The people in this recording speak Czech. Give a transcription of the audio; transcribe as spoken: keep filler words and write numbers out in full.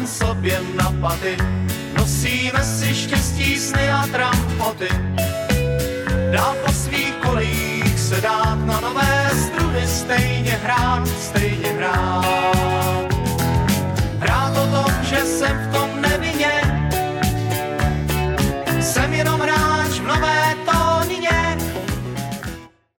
sobě na paty. Nosíme si štěstí, sny a trampoty. Dál po svých kolejích se dát na nové struny, stejně hrát, stejně hrát.